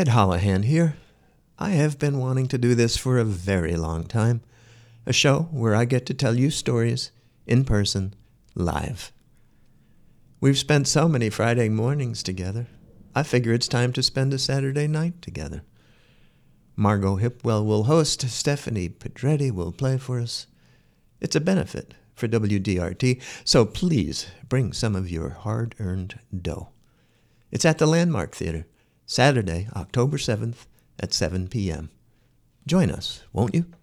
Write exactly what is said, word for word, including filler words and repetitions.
Ed Holohan here. I have been wanting to do this for a very long time. A show where I get to tell you stories in person, live. We've spent so many Friday mornings together. I figure it's time to spend a Saturday night together. Margot Hipwell will host. Stephanie Pedretti will play for us. It's a benefit for W D R T, so please bring some of your hard-earned dough. It's at the Landmark Theater, Saturday, October seventh at seven p.m. Join us, won't you?